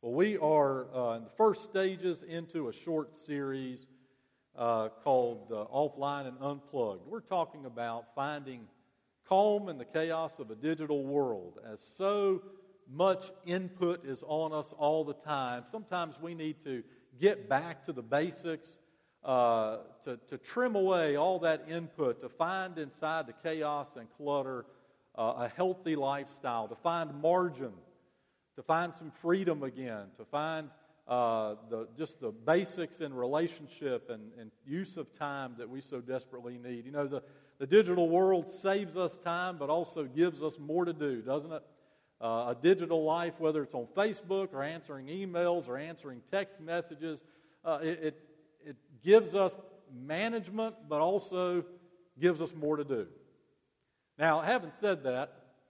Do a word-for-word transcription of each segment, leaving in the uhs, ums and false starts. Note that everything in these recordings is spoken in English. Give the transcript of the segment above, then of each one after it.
Well, we are uh, in the first stages into a short series uh, called uh, Offline and Unplugged. We're talking about finding calm in the chaos of a digital world. As so much input is on us all the time, sometimes we need to get back to the basics, uh, to, to trim away all that input, to find inside the chaos and clutter uh, a healthy lifestyle, to find margin, to find some freedom again, to find uh, the just the basics in relationship and, and use of time that we so desperately need. You know, the, the digital world saves us time, but also gives us more to do, doesn't it? Uh, a digital life, whether it's on Facebook or answering emails or answering text messages, uh, it, it, it gives us management, but also gives us more to do. Now, having said that,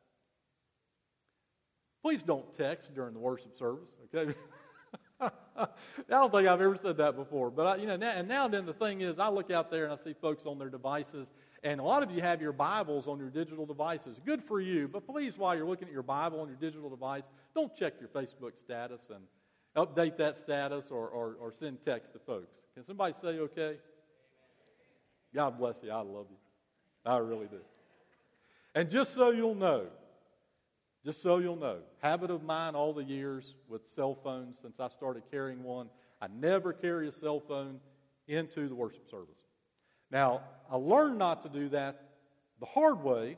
please don't text during the worship service, okay? I don't think I've ever said that before. But, I, you know, now, and now and then the thing is, I look out there and I see folks on their devices, and a lot of you have your Bibles on your digital devices. Good for you, but please, while you're looking at your Bible on your digital device, don't check your Facebook status and update that status or, or, or send text to folks. Can somebody say okay? God bless you. I love you. I really do. And just so you'll know, Just so you'll know, habit of mine all the years with cell phones since I started carrying one, I never carry a cell phone into the worship service. Now, I learned not to do that the hard way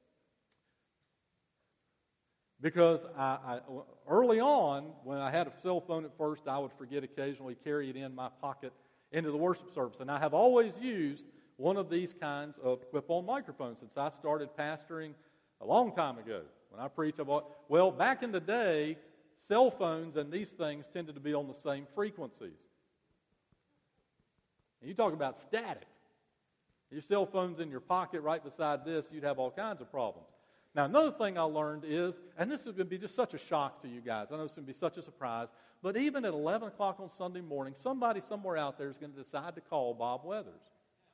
because I, I, early on, when I had a cell phone at first, I would forget occasionally, carry it in my pocket into the worship service. And I have always used one of these kinds of clip-on microphones since I started pastoring a long time ago. When I preach about, well, back in the day, cell phones and these things tended to be on the same frequencies. And you talk about static. Your cell phone's in your pocket right beside this, you'd have all kinds of problems. Now, another thing I learned is, and this is going to be just such a shock to you guys, I know it's going to be such a surprise, but even at eleven o'clock on Sunday morning, somebody somewhere out there is going to decide to call Bob Weathers.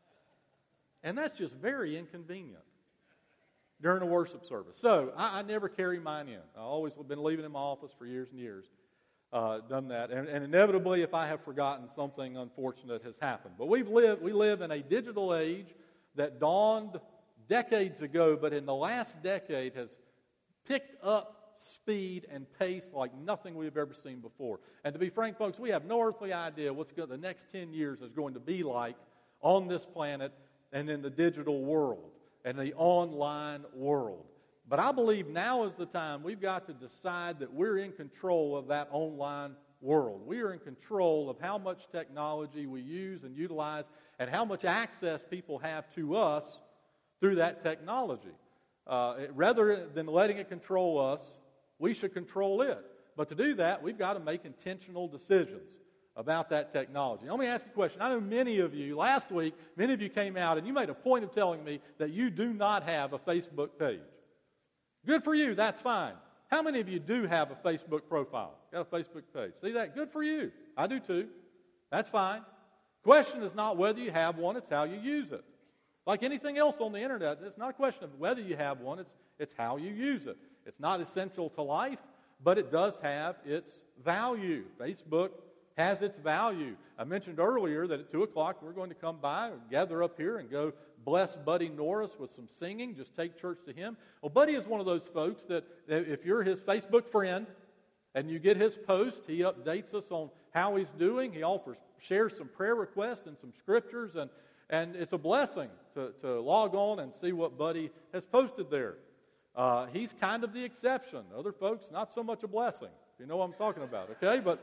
And that's just very inconvenient during a worship service. So, I, I never carry mine in. I've always been leaving in my office for years and years, uh, done that. And, and inevitably, if I have forgotten, something unfortunate has happened. But we've lived, we live in a digital age that dawned decades ago, but in the last decade has picked up speed and pace like nothing we've ever seen before. And to be frank, folks, we have no earthly idea what's going, the next ten years is going to be like on this planet and in the digital world and the online world. But I believe now is the time we've got to decide that we're in control of that online world. We are in control of how much technology we use and utilize and how much access people have to us through that technology. Uh, it, rather than letting it control us, we should control it. But to do that, we've got to make intentional decisions about that technology. Let me ask you a question. I know many of you, last week, many of you came out and you made a point of telling me that you do not have a Facebook page. Good for you, that's fine. How many of you do have a Facebook profile? Got a Facebook page? See that? Good for you. I do too. That's fine. Question is not whether you have one, it's how you use it. Like anything else on the internet, it's not a question of whether you have one, it's, it's how you use it. It's not essential to life, but it does have its value. Facebook has its value. I mentioned earlier that at two o'clock we're going to come by and gather up here and go bless Buddy Norris with some singing, just take church to him. Well, Buddy is one of those folks that if you're his Facebook friend and you get his post, he updates us on how he's doing. He offers, shares some prayer requests and some scriptures, and, and it's a blessing to, to log on and see what Buddy has posted there. Uh, he's kind of the exception. Other folks, not so much a blessing. You know what I'm talking about, okay? But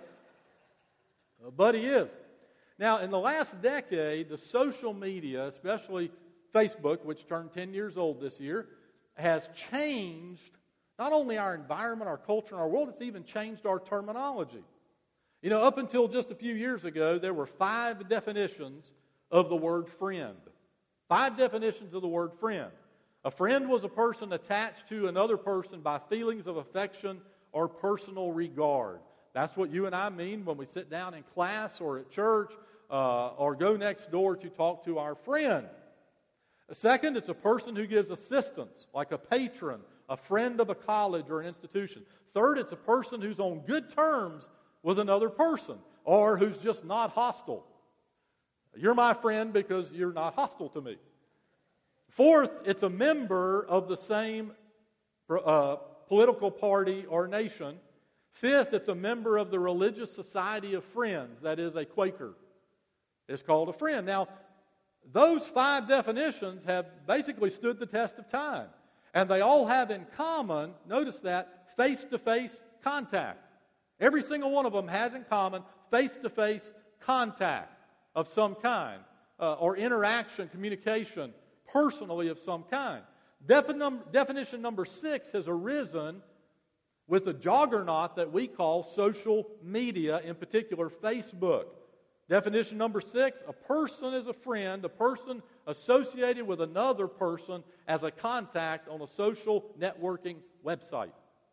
Uh, but he is. Now, in the last decade, the social media, especially Facebook, which turned ten years old this year, has changed not only our environment, our culture, and our world, it's even changed our terminology. You know, up until just a few years ago, there were five definitions of the word friend. Five definitions of the word friend. A friend was a person attached to another person by feelings of affection or personal regard. That's what you and I mean when we sit down in class or at church uh, or go next door to talk to our friend. Second, it's a person who gives assistance, like a patron, a friend of a college or an institution. Third, it's a person who's on good terms with another person, or who's just not hostile. You're my friend because you're not hostile to me. Fourth, it's a member of the same uh, political party or nation. Fifth, it's a member of the religious society of friends, that is, a Quaker. It's called a friend. Now, those five definitions have basically stood the test of time. And they all have in common, notice that, face-to-face contact. Every single one of them has in common face-to-face contact of some kind, uh, or interaction, communication, personally of some kind. Defin- definition number six has arisen with a juggernaut that we call social media, in particular Facebook. Definition number six, a person is a friend, a person associated with another person as a contact on a social networking website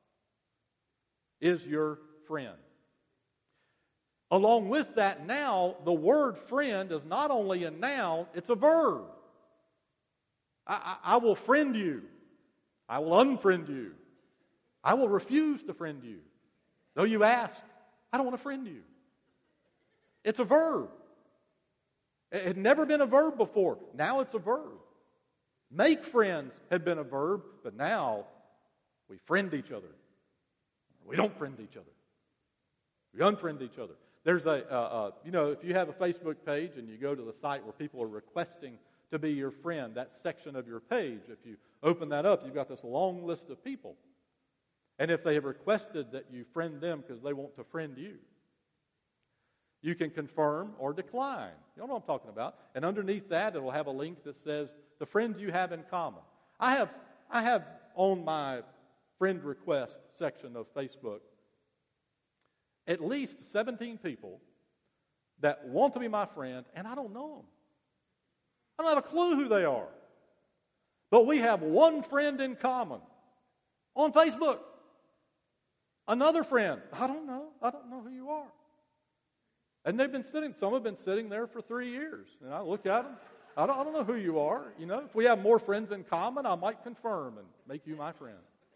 is your friend. Along with that, now, the word friend is not only a noun, it's a verb. I, I, I will friend you. I will unfriend you. I will refuse to friend you. Though you ask, I don't want to friend you. It's a verb. It had never been a verb before. Now it's a verb. Make friends had been a verb, but now we friend each other. We don't friend each other. We unfriend each other. There's a, uh, uh, you know, if you have a Facebook page and you go to the site where people are requesting to be your friend, that section of your page, if you open that up, you've got this long list of people. And if they have requested that you friend them because they want to friend you, you can confirm or decline. You know what I'm talking about. And underneath that, it will have a link that says the friends you have in common. I have, I have on my friend request section of Facebook at least seventeen people that want to be my friend, and I don't know them. I don't have a clue who they are. But we have one friend in common on Facebook. Another friend, I don't know. I don't know who you are. And they've been sitting, some have been sitting there for three years. And I look at them, I don't, I don't know who you are. You know, if we have more friends in common, I might confirm and make you my friend.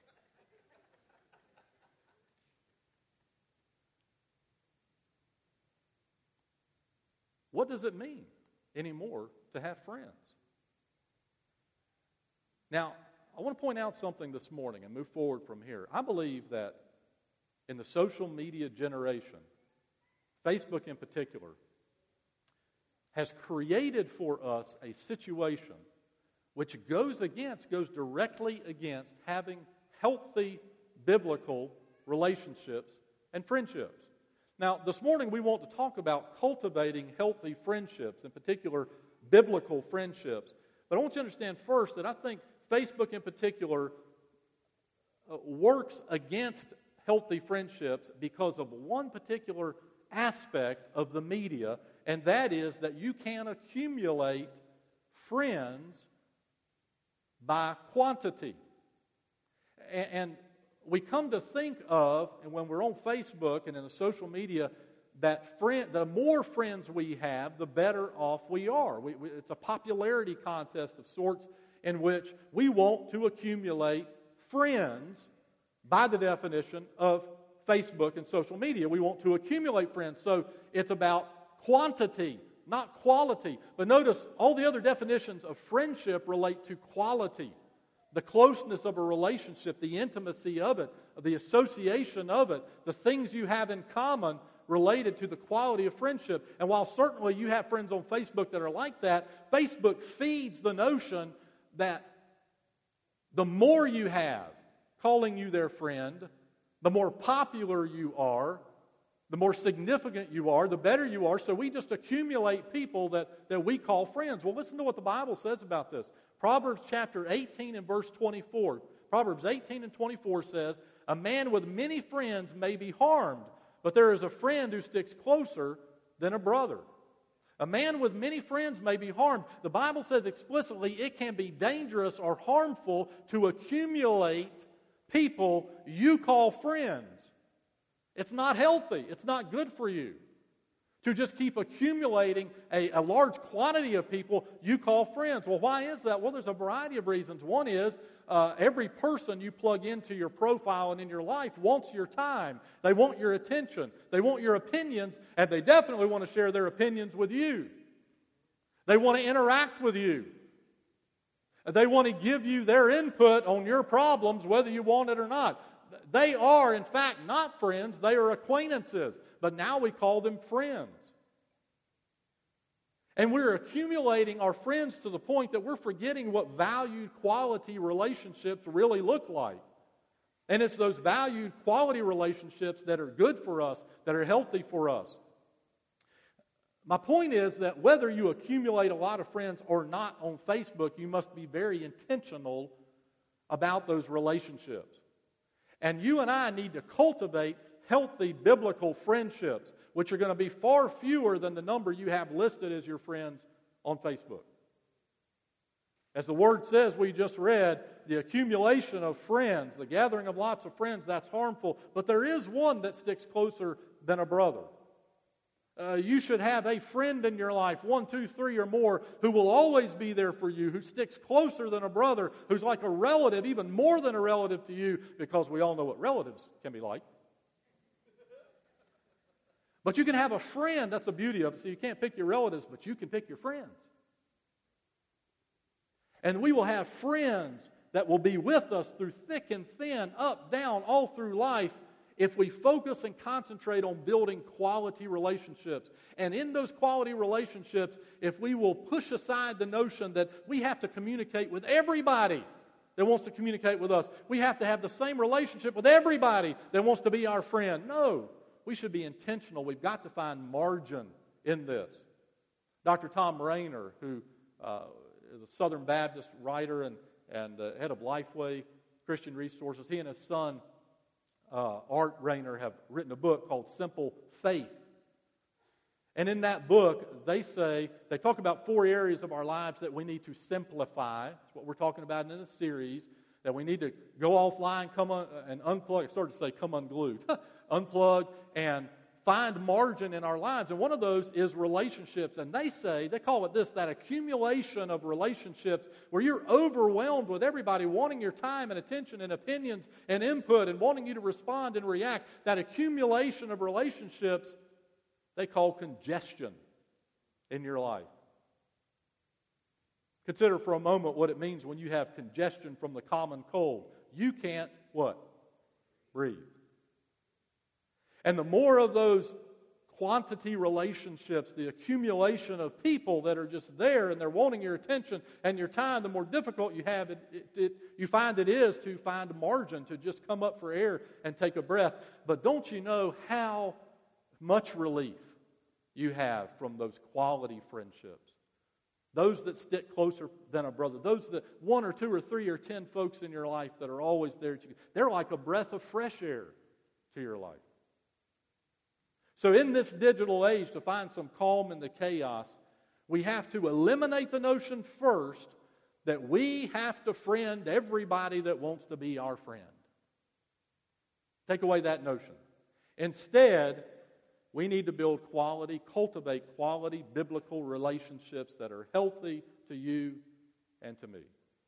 What does it mean anymore to have friends? Now, I want to point out something this morning and move forward from here. I believe that in the social media generation, Facebook in particular, has created for us a situation which goes against, goes directly against having healthy biblical relationships and friendships. Now, this morning we want to talk about cultivating healthy friendships, in particular biblical friendships. But I want you to understand first that I think Facebook in particular uh, works against healthy friendships because of one particular aspect of the media, and that is that you can accumulate friends by quantity. And, and we come to think of, and when we're on Facebook and in the social media, that friend, the more friends we have, the better off we are. We, we, it's a popularity contest of sorts in which we want to accumulate friends by the definition of Facebook and social media. We want to accumulate friends. So it's about quantity, not quality. But notice, all the other definitions of friendship relate to quality. The closeness of a relationship, the intimacy of it, the association of it, the things you have in common related to the quality of friendship. And while certainly you have friends on Facebook that are like that, Facebook feeds the notion that the more you have calling you their friend, the more popular you are, the more significant you are, the better you are. So we just accumulate people that, that we call friends. Well, listen to what the Bible says about this. Proverbs chapter eighteen and verse twenty-four. Proverbs eighteen and twenty-four says, "A man with many friends may be harmed, but there is a friend who sticks closer than a brother." A man with many friends may be harmed. The Bible says explicitly it can be dangerous or harmful to accumulate people you call friends. It's not healthy. It's not good for you to just keep accumulating a, a large quantity of people you call friends. Well, why is that? Well, there's a variety of reasons. One is uh, every person you plug into your profile and in your life wants your time. They want your attention. They want your opinions, and they definitely want to share their opinions with you. They want to interact with you. They want to give you their input on your problems, whether you want it or not. They are, in fact, not friends. They are acquaintances. But now we call them friends. And we're accumulating our friends to the point that we're forgetting what valued quality relationships really look like. And it's those valued quality relationships that are good for us, that are healthy for us. My point is that whether you accumulate a lot of friends or not on Facebook, you must be very intentional about those relationships. And you and I need to cultivate healthy biblical friendships, which are going to be far fewer than the number you have listed as your friends on Facebook. As the Word says, we just read, the accumulation of friends, the gathering of lots of friends, that's harmful. But there is one that sticks closer than a brother. Uh, you should have a friend in your life, one, two, three, or more, who will always be there for you, who sticks closer than a brother, who's like a relative, even more than a relative to you, because we all know what relatives can be like. But you can have a friend. That's the beauty of it. So you can't pick your relatives, but you can pick your friends. And we will have friends that will be with us through thick and thin, up, down, all through life, if we focus and concentrate on building quality relationships. And in those quality relationships, if we will push aside the notion that we have to communicate with everybody that wants to communicate with us. We have to have the same relationship with everybody that wants to be our friend. No, we should be intentional. We've got to find margin in this. Doctor Tom Rainer, who uh, is a Southern Baptist writer and, and uh, head of Lifeway Christian Resources, he and his son, Uh, Art Rainer, have written a book called Simple Faith. And in that book, they say, they talk about four areas of our lives that we need to simplify. That's what we're talking about in this series, that we need to go offline, come on, and unplug. I started to say come unglued. Unplug and find margin in our lives. And one of those is relationships. And they say, they call it this, that accumulation of relationships where you're overwhelmed with everybody wanting your time and attention and opinions and input and wanting you to respond and react. That accumulation of relationships, they call congestion in your life. Consider for a moment what it means when you have congestion from the common cold. You can't, what? Breathe. And the more of those quantity relationships, the accumulation of people that are just there and they're wanting your attention and your time, the more difficult you have it, it, it, you find it is to find margin, to just come up for air and take a breath. But don't you know how much relief you have from those quality friendships? Those that stick closer than a brother. Those that one or two or three or ten folks in your life that are always there. To, they're like a breath of fresh air to your life. So in this digital age, to find some calm in the chaos, we have to eliminate the notion first that we have to friend everybody that wants to be our friend. Take away that notion. Instead, we need to build quality, cultivate quality biblical relationships that are healthy to you and to me.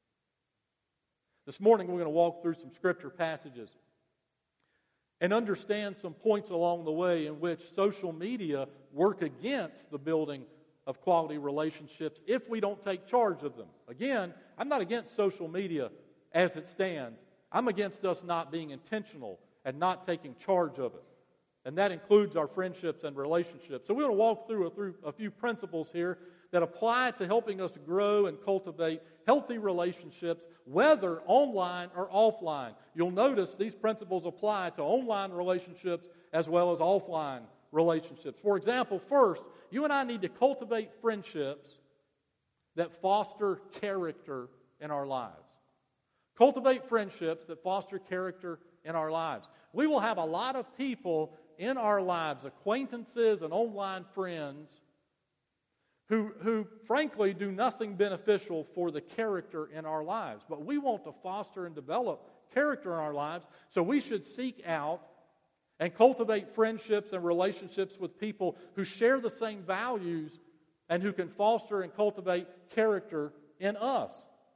This morning, we're going to walk through some scripture passages and understand some points along the way in which social media work against the building of quality relationships if we don't take charge of them. Again, I'm not against social media as it stands. I'm against us not being intentional and not taking charge of it. And that includes our friendships and relationships. So we're going to walk through a, through a few principles here that apply to helping us grow and cultivate healthy relationships, whether online or offline. You'll notice these principles apply to online relationships as well as offline relationships. For example, first, you and I need to cultivate friendships that foster character in our lives. Cultivate friendships that foster character in our lives. We will have a lot of people in our lives, acquaintances and online friends, Who, who frankly do nothing beneficial for the character in our lives. But we want to foster and develop character in our lives, so we should seek out and cultivate friendships and relationships with people who share the same values and who can foster and cultivate character in us.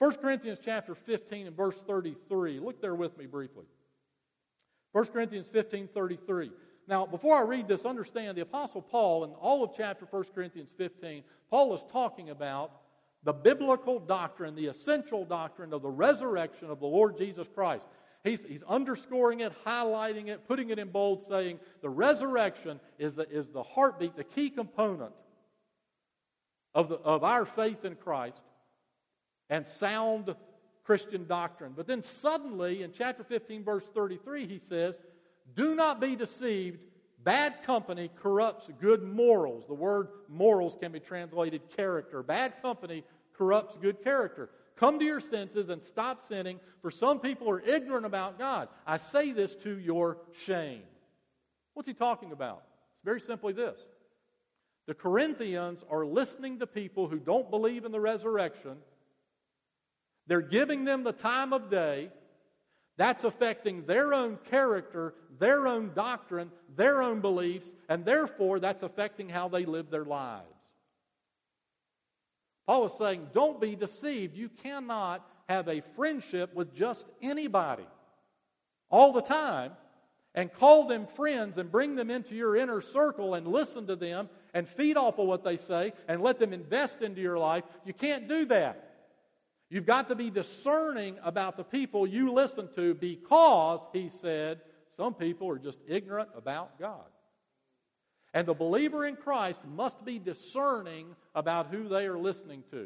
First Corinthians chapter fifteen and verse thirty-three. Look there with me briefly. First Corinthians fifteen, thirty-three. Now, before I read this, understand the Apostle Paul, in all of chapter First Corinthians fifteen, Paul is talking about the biblical doctrine, the essential doctrine of the resurrection of the Lord Jesus Christ. He's, he's underscoring it, highlighting it, putting it in bold, saying the resurrection is the, is the heartbeat, the key component of, the, of our faith in Christ and sound Christian doctrine. But then suddenly, in chapter fifteen, verse thirty-three, he says, do not be deceived. Bad company corrupts good morals. The word morals can be translated character. Bad company corrupts good character. Come to your senses and stop sinning, for some people are ignorant about God. I say this to your shame. What's he talking about? It's very simply this. The Corinthians are listening to people who don't believe in the resurrection. They're giving them the time of day. That's affecting their own character, their own doctrine, their own beliefs, and therefore that's affecting how they live their lives. Paul is saying, don't be deceived. You cannot have a friendship with just anybody all the time and call them friends and bring them into your inner circle and listen to them and feed off of what they say and let them invest into your life. You can't do that. You've got to be discerning about the people you listen to because, he said, some people are just ignorant about God. And the believer in Christ must be discerning about who they are listening to.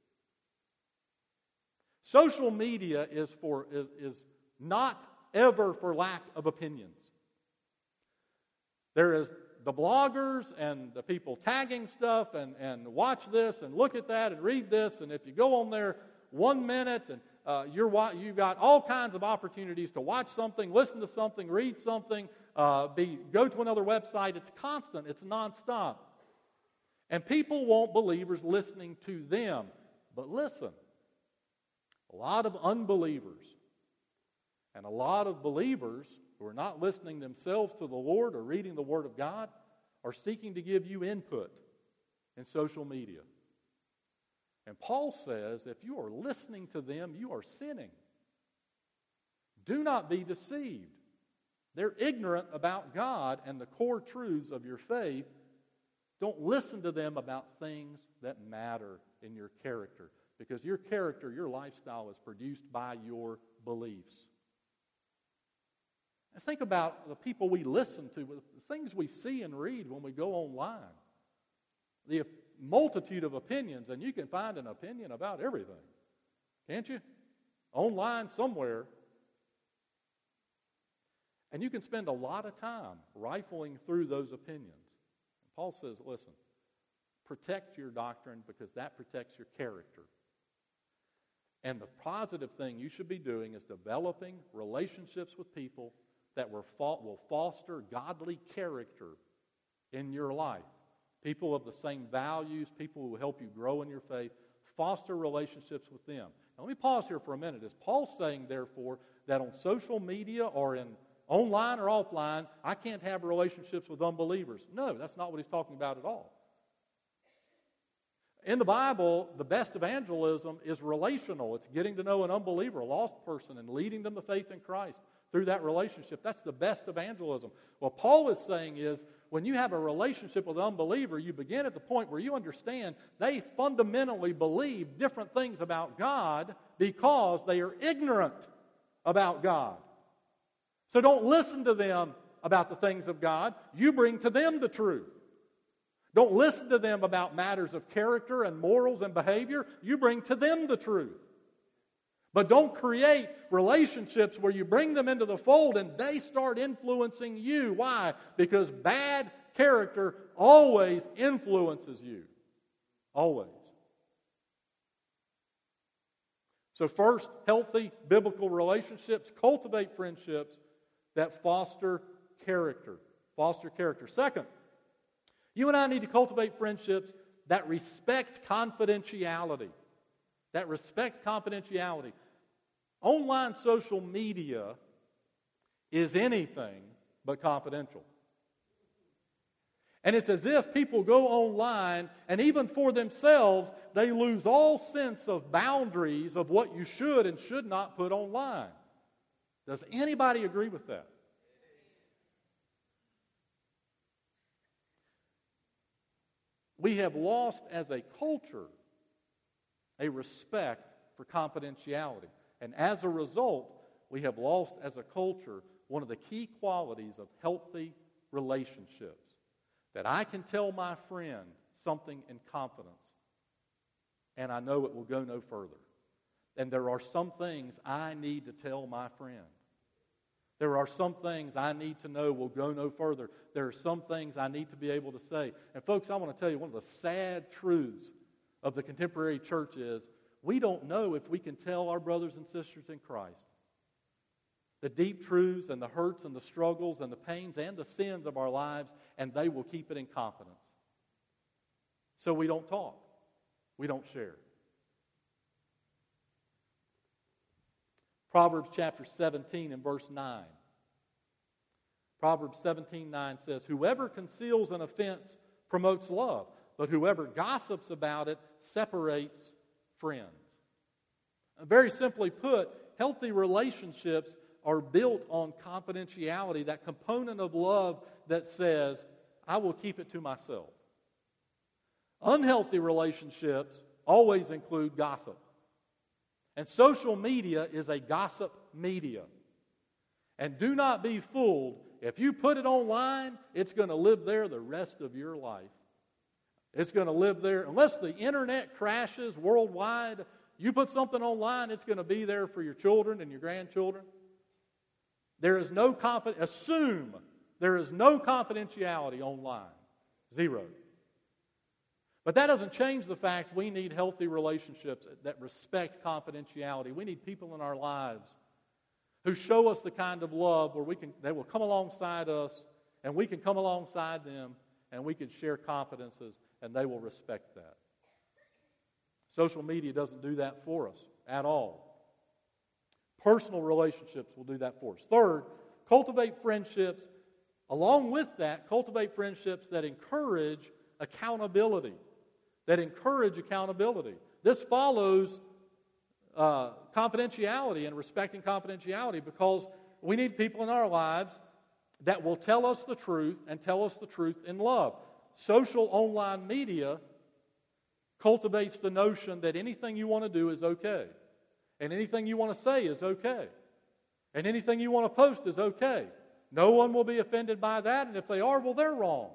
Social media is for is, is not ever for lack of opinions. There is the bloggers and the people tagging stuff and, and watch this and look at that and read this, and if you go on there one minute and uh, you're you've got all kinds of opportunities to watch something, listen to something, read something, uh, be go to another website. It's constant. It's nonstop. And people want believers listening to them. But listen, a lot of unbelievers and a lot of believers who are not listening themselves to the Lord or reading the Word of God are seeking to give you input in social media. And Paul says, if you are listening to them, you are sinning. Do not be deceived. They're ignorant about God and the core truths of your faith. Don't listen to them about things that matter in your character, because your character, your lifestyle is produced by your beliefs. And think about the people we listen to, the things we see and read when we go online. The multitude of opinions, and you can find an opinion about everything, can't you? Online somewhere. And you can spend a lot of time rifling through those opinions. And Paul says, listen, protect your doctrine because that protects your character. And the positive thing you should be doing is developing relationships with people that will foster godly character in your life. People of the same values, people who will help you grow in your faith, foster relationships with them. Now let me pause here for a minute. Is Paul saying, therefore, that on social media or in online or offline, I can't have relationships with unbelievers? No, that's not what he's talking about at all. In the Bible, the best evangelism is relational. It's getting to know an unbeliever, a lost person, and leading them to faith in Christ through that relationship. That's the best evangelism. What Paul is saying is, when you have a relationship with an unbeliever, you begin at the point where you understand they fundamentally believe different things about God because they are ignorant about God. So don't listen to them about the things of God. You bring to them the truth. Don't listen to them about matters of character and morals and behavior. You bring to them the truth. But don't create relationships where you bring them into the fold and they start influencing you. Why? Because bad character always influences you. Always. So first, healthy biblical relationships. Cultivate friendships that foster character. Foster character. Second, you and I need to cultivate friendships that respect confidentiality. That respect confidentiality. Online social media is anything but confidential. And it's as if people go online, and even for themselves, they lose all sense of boundaries of what you should and should not put online. Does anybody agree with that? We have lost as a culture a respect for confidentiality. And as a result, we have lost as a culture one of the key qualities of healthy relationships. That I can tell my friend something in confidence, and I know it will go no further. And there are some things I need to tell my friend. There are some things I need to know will go no further. There are some things I need to be able to say. And folks, I want to tell you, one of the sad truths of the contemporary church is we don't know if we can tell our brothers and sisters in Christ the deep truths and the hurts and the struggles and the pains and the sins of our lives, and they will keep it in confidence. So we don't talk. We don't share. Proverbs chapter seventeen and verse nine. Proverbs seventeen nine says, "Whoever conceals an offense promotes love, but whoever gossips about it separates friends." Very simply put, healthy relationships are built on confidentiality, that component of love that says, I will keep it to myself. Unhealthy relationships always include gossip. And social media is a gossip media. And do not be fooled. If you put it online, it's going to live there the rest of your life. It's going to live there. Unless the internet crashes worldwide, you put something online, it's going to be there for your children and your grandchildren. There is no confidence. Assume there is no confidentiality online. Zero. But that doesn't change the fact we need healthy relationships that respect confidentiality. We need people in our lives who show us the kind of love where we can, they will come alongside us and we can come alongside them and we can share confidences and they will respect that. Social media doesn't do that for us at all. Personal relationships will do that for us. Third, cultivate friendships. Along with that, cultivate friendships that encourage accountability. That encourage accountability. This follows uh, confidentiality and respecting confidentiality because we need people in our lives that will tell us the truth and tell us the truth in love. Social online media cultivates the notion that anything you want to do is okay. And anything you want to say is okay. And anything you want to post is okay. No one will be offended by that, and if they are, well, they're wrong.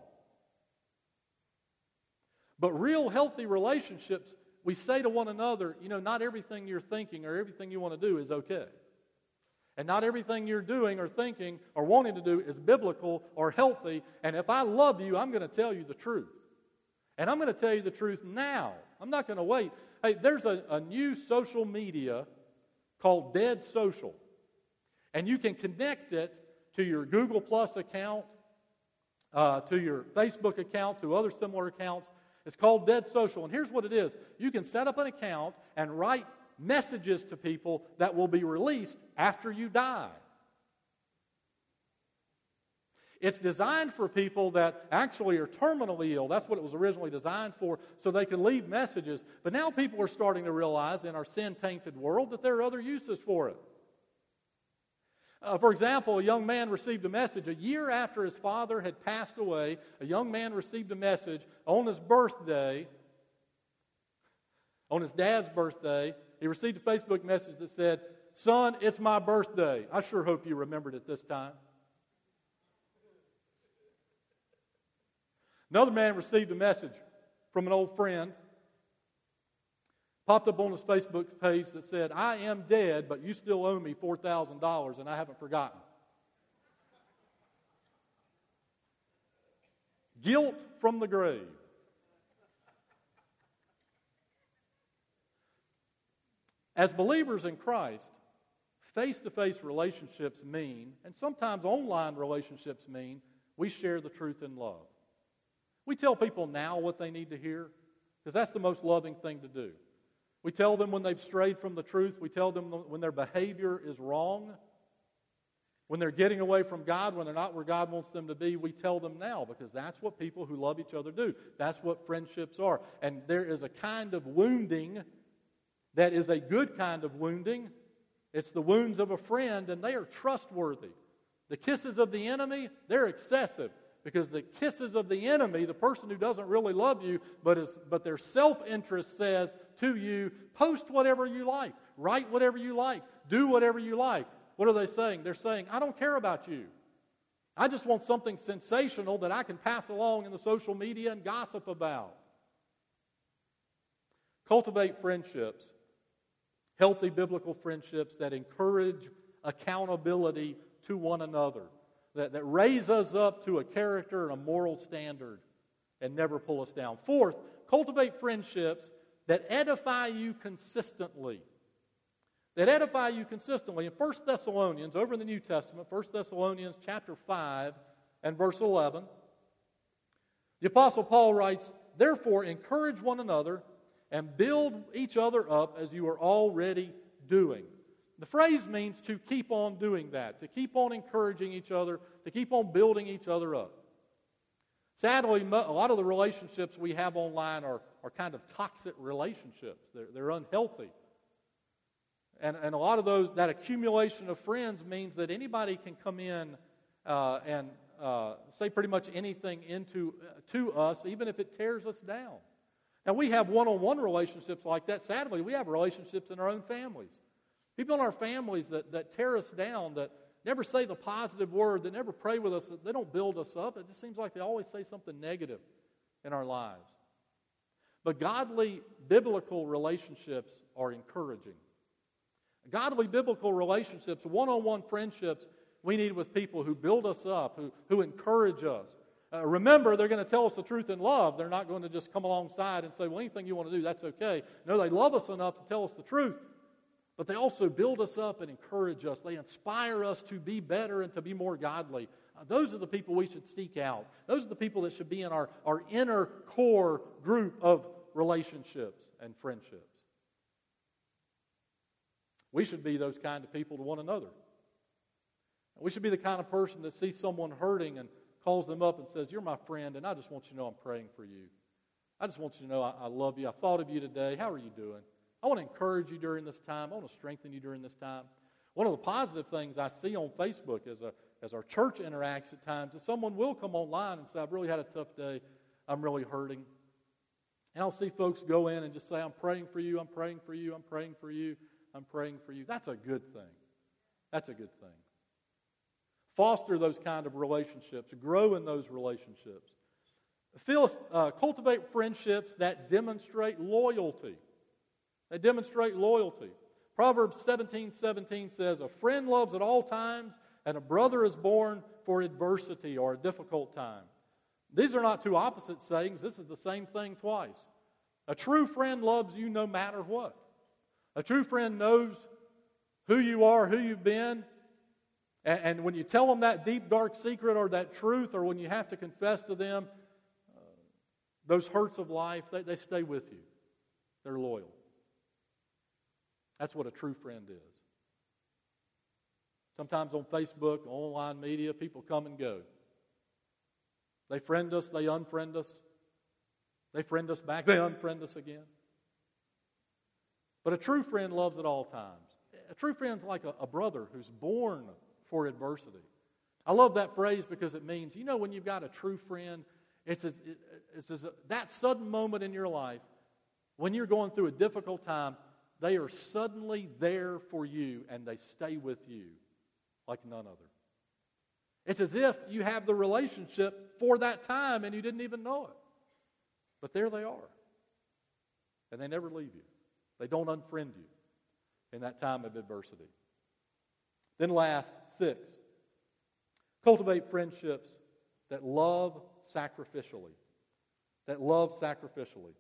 But real healthy relationships, we say to one another, you know, not everything you're thinking or everything you want to do is okay. And not everything you're doing or thinking or wanting to do is biblical or healthy. And if I love you, I'm going to tell you the truth. And I'm going to tell you the truth now. I'm not going to wait. Hey, there's a, a new social media called Dead Social. And you can connect it to your Google Plus account, uh, to your Facebook account, to other similar accounts. It's called Dead Social. And here's what it is. You can set up an account and write messages to people that will be released after you die. It's designed for people that actually are terminally ill. That's what it was originally designed for, so they can leave messages. But now people are starting to realize in our sin-tainted world that there are other uses for it. Uh, for example, a young man received a message a year after his father had passed away. A young man received a message on his birthday, on his dad's birthday. He received a Facebook message that said, "Son, it's my birthday. I sure hope you remembered it this time." Another man received a message from an old friend, popped up on his Facebook page that said, "I am dead, but you still owe me four thousand dollars, and I haven't forgotten." Guilt from the grave. As believers in Christ, face-to-face relationships mean, and sometimes online relationships mean, we share the truth in love. We tell people now what they need to hear, because that's the most loving thing to do. We tell them when they've strayed from the truth. We tell them when their behavior is wrong. When they're getting away from God, when they're not where God wants them to be, we tell them now, because that's what people who love each other do. That's what friendships are. And there is a kind of wounding that is a good kind of wounding. It's the wounds of a friend, and they are trustworthy. The kisses of the enemy, they're excessive, because the kisses of the enemy, the person who doesn't really love you, but is, but their self-interest says to you, post whatever you like, write whatever you like, do whatever you like. What are they saying? They're saying, I don't care about you. I just want something sensational that I can pass along in the social media and gossip about. Cultivate friendships, healthy biblical friendships that encourage accountability to one another, that, that raise us up to a character and a moral standard and never pull us down. Fourth, cultivate friendships that edify you consistently. That edify you consistently. In First Thessalonians, over in the New Testament, First Thessalonians chapter five and verse eleven, the Apostle Paul writes, therefore encourage one another and build each other up as you are already doing. The phrase means to keep on doing that, to keep on encouraging each other, to keep on building each other up. Sadly, a lot of the relationships we have online are, are kind of toxic relationships. They're, they're unhealthy. And, and a lot of those, that accumulation of friends means that anybody can come in uh, and uh, say pretty much anything into uh, to us, even if it tears us down. And we have one-on-one relationships like that. Sadly, we have relationships in our own families. People in our families that, that tear us down, that never say the positive word, that never pray with us, that they don't build us up. It just seems like they always say something negative in our lives. But godly, biblical relationships are encouraging. Godly biblical relationships, one-on-one friendships, we need with people who build us up, who, who encourage us. Uh, remember, they're going to tell us the truth in love. They're not going to just come alongside and say, well, anything you want to do, that's okay. No, they love us enough to tell us the truth. But they also build us up and encourage us. They inspire us to be better and to be more godly. Uh, those are the people we should seek out. Those are the people that should be in our, our inner core group of relationships and friendships. We should be those kind of people to one another. We should be the kind of person that sees someone hurting and calls them up and says, you're my friend, and I just want you to know I'm praying for you. I just want you to know I, I love you. I thought of you today. How are you doing? I want to encourage you during this time. I want to strengthen you during this time. One of the positive things I see on Facebook as, a, as our church interacts at times is someone will come online and say, I've really had a tough day. I'm really hurting. And I'll see folks go in and just say, I'm praying for you. I'm praying for you. I'm praying for you. I'm praying for you. That's a good thing. That's a good thing. Foster those kind of relationships. Grow in those relationships. Feel, uh, cultivate friendships that demonstrate loyalty. They demonstrate loyalty. Proverbs seventeen seventeen says, a friend loves at all times, and a brother is born for adversity or a difficult time. These are not two opposite sayings. This is the same thing twice. A true friend loves you no matter what. A true friend knows who you are, who you've been, and, and when you tell them that deep, dark secret or that truth, or when you have to confess to them uh, those hurts of life, they, they stay with you. They're loyal. That's what a true friend is. Sometimes on Facebook, online media, people come and go. They friend us, they unfriend us. They friend us back, they unfriend us again. But a true friend loves at all times. A true friend's like a, a brother who's born for adversity. I love that phrase because it means, you know, when you've got a true friend, it's, as, it, it's as a, that sudden moment in your life when you're going through a difficult time, they are suddenly there for you and they stay with you like none other. It's as if you have the relationship for that time and you didn't even know it. But there they are. And they never leave you. They don't unfriend you in that time of adversity. Then last, six, cultivate friendships that love sacrificially. That love sacrificially.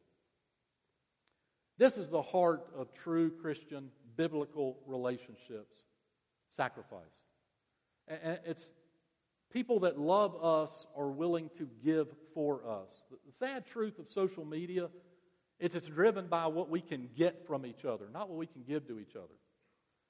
This is the heart of true Christian biblical relationships. Sacrifice. And it's people that love us are willing to give for us. The sad truth of social media is it's driven by what we can get from each other, not what we can give to each other.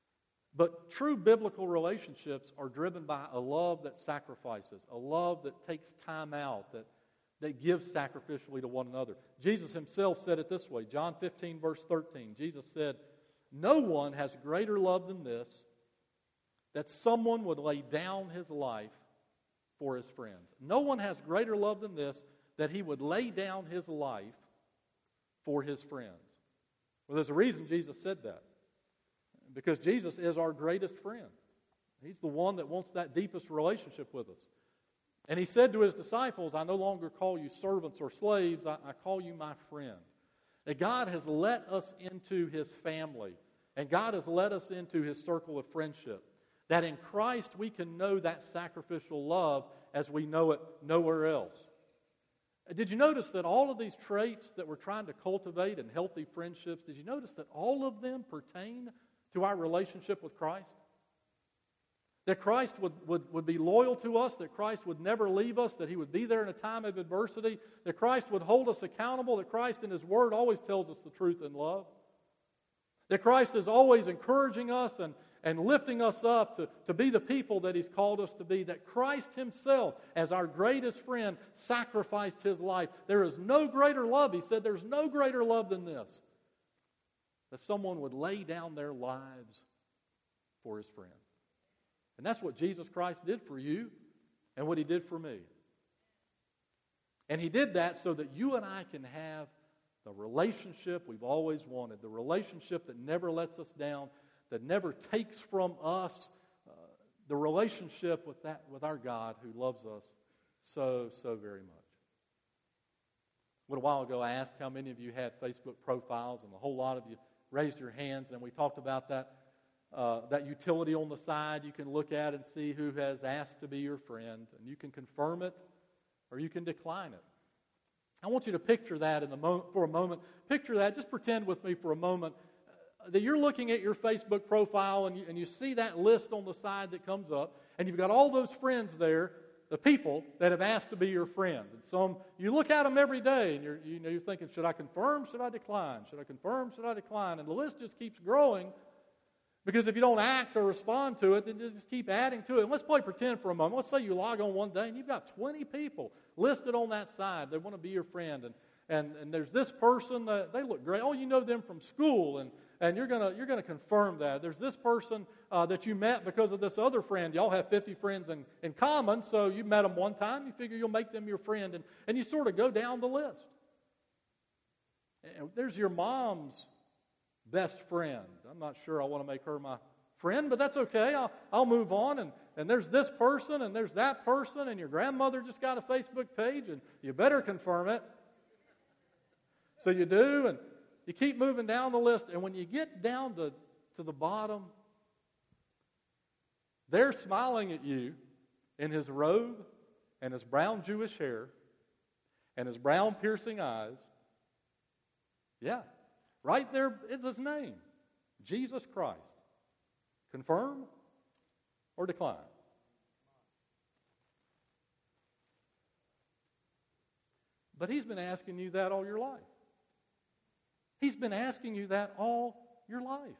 But true biblical relationships are driven by a love that sacrifices, a love that takes time out, that, that gives sacrificially to one another. Jesus himself said it this way, John fifteen, verse thirteen. Jesus said, "No one has greater love than this, that someone would lay down his life for his friends." No one has greater love than this, that he would lay down his life for his friends. Well, there's a reason Jesus said that. Because Jesus is our greatest friend. He's the one that wants that deepest relationship with us. And he said to his disciples, "I no longer call you servants or slaves, I, I call you my friend." That God has let us into his family, and God has let us into his circle of friendship. That in Christ we can know that sacrificial love as we know it nowhere else. Did you notice that all of these traits that we're trying to cultivate in healthy friendships, did you notice that all of them pertain to our relationship with Christ? That Christ would, would, would be loyal to us, that Christ would never leave us, that he would be there in a time of adversity, that Christ would hold us accountable, that Christ in his word always tells us the truth in love, that Christ is always encouraging us and, and lifting us up to, to be the people that he's called us to be, that Christ himself, as our greatest friend, sacrificed his life. There is no greater love, he said, there's no greater love than this, that someone would lay down their lives for his friend. And that's what Jesus Christ did for you and what he did for me. And he did that so that you and I can have the relationship we've always wanted, the relationship that never lets us down, that never takes from us, uh, the relationship with that with our God who loves us so, so very much. A little while ago I asked how many of you had Facebook profiles, and a whole lot of you raised your hands, and we talked about that uh, that utility on the side. You can look at and see who has asked to be your friend, and you can confirm it or you can decline it. I want you to picture that in the mo- for a moment. Picture that. Just pretend with me for a moment uh, that you're looking at your Facebook profile and you, and you see that list on the side that comes up, and you've got all those friends there, the people that have asked to be your friend. And some, you look at them every day, and you're, you know, you're thinking, should I confirm? Should I decline? Should I confirm? Should I decline? And the list just keeps growing, because if you don't act or respond to it, then you just keep adding to it. And let's play pretend for a moment. Let's say you log on one day, and you've got twenty people listed on that side. They want to be your friend. And, and, and there's this person, that they look great. Oh, you know them from school, and And you're going you're gonna confirm that. There's this person uh, that you met because of this other friend. Y'all have fifty friends in, in common, so you met them one time. You figure you'll make them your friend. And, and you sort of go down the list. And there's your mom's best friend. I'm not sure I want to make her my friend, but that's okay. I'll, I'll move on. And, and there's this person, and there's that person, and your grandmother just got a Facebook page, and you better confirm it. So you do, and you keep moving down the list, and when you get down to, to the bottom, they're smiling at you in his robe and his brown Jewish hair and his brown piercing eyes. Yeah, right there is his name, Jesus Christ. Confirm or decline? But he's been asking you that all your life. He's been asking you that all your life.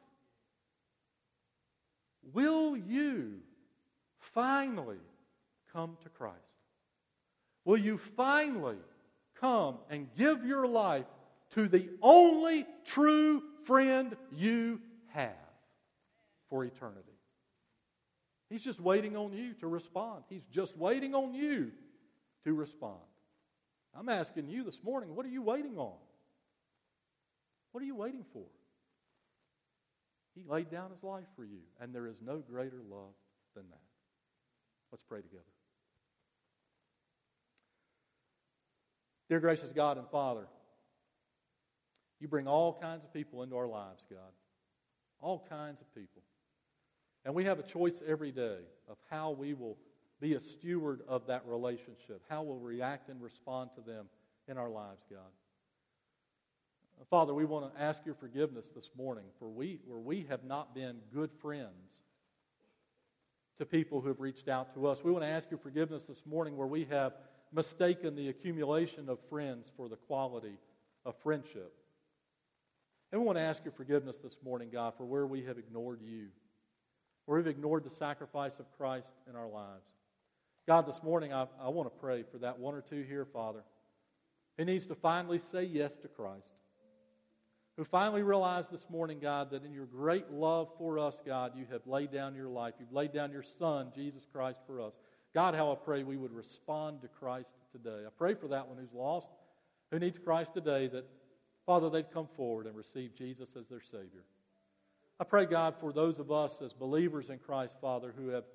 Will you finally come to Christ? Will you finally come and give your life to the only true friend you have for eternity? He's just waiting on you to respond. He's just waiting on you to respond. I'm asking you this morning, what are you waiting on? What are you waiting for? He laid down his life for you, and there is no greater love than that. Let's pray together. Dear gracious God and Father, you bring all kinds of people into our lives, God. All kinds of people. And we have a choice every day of how we will be a steward of that relationship, how we'll react and respond to them in our lives, God. Father, we want to ask your forgiveness this morning for we, where we have not been good friends to people who have reached out to us. We want to ask your forgiveness this morning where we have mistaken the accumulation of friends for the quality of friendship. And we want to ask your forgiveness this morning, God, for where we have ignored you, or we've ignored the sacrifice of Christ in our lives. God, this morning I, I want to pray for that one or two here, Father, who needs to finally say yes to Christ, who finally realize this morning, God, that in your great love for us, God, you have laid down your life. You've laid down your Son, Jesus Christ, for us. God, how I pray we would respond to Christ today. I pray for that one who's lost, who needs Christ today, that, Father, they'd come forward and receive Jesus as their Savior. I pray, God, for those of us as believers in Christ, Father, who have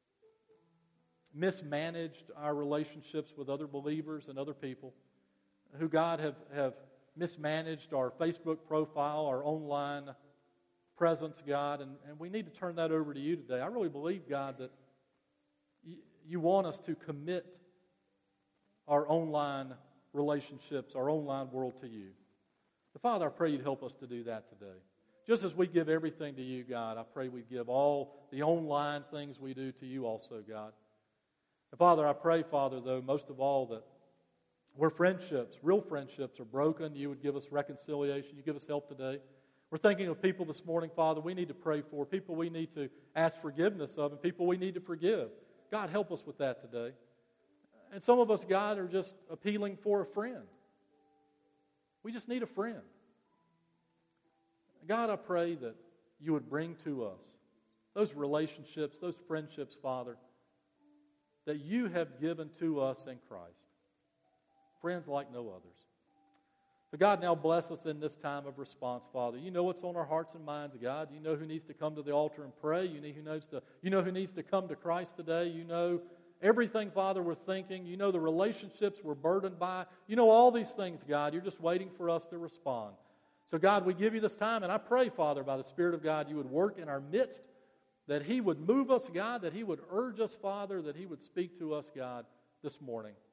mismanaged our relationships with other believers and other people, who, God, have, have mismanaged our Facebook profile, our online presence, God, and, and we need to turn that over to you today. I really believe, God, that y- you want us to commit our online relationships, our online world to you. But Father, I pray you'd help us to do that today. Just as we give everything to you, God, I pray we'd give all the online things we do to you also, God. And Father, I pray, Father, though, most of all, that where friendships, real friendships, are broken, you would give us reconciliation. You give us help today. We're thinking of people this morning, Father, we need to pray for, people we need to ask forgiveness of, and people we need to forgive. God, help us with that today. And some of us, God, are just appealing for a friend. We just need a friend. God, I pray that you would bring to us those relationships, those friendships, Father, that you have given to us in Christ. Friends like no others. But God, now bless us in this time of response, Father. You know what's on our hearts and minds, God. You know who needs to come to the altar and pray. You know who knows to, you know who needs to come to Christ today. You know everything, Father, we're thinking. You know the relationships we're burdened by. You know all these things, God. You're just waiting for us to respond. So, God, we give you this time, and I pray, Father, by the Spirit of God, you would work in our midst, that he would move us, God, that he would urge us, Father, that he would speak to us, God, this morning.